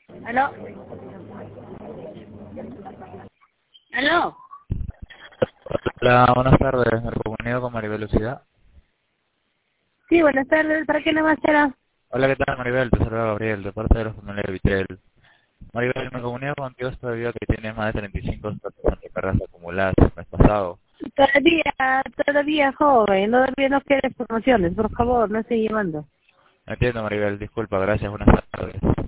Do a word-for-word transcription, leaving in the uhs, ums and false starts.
¿Aló? ¿Aló? Hola, buenas tardes. Me comunico con Maribel Lucida. Sí, buenas tardes. ¿Para qué nomás era? Hola, ¿qué tal, Maribel? Te saluda Gabriel, de parte de los familiares de Vitel. Maribel, me comunico contigo debido a que tienes más de treinta y cinco estaciones de cargas acumuladas el mes pasado. Todavía, todavía joven. Todavía no quieres promociones. Por favor, no estoy llamando. Entiendo, Maribel. Disculpa, gracias. Buenas tardes.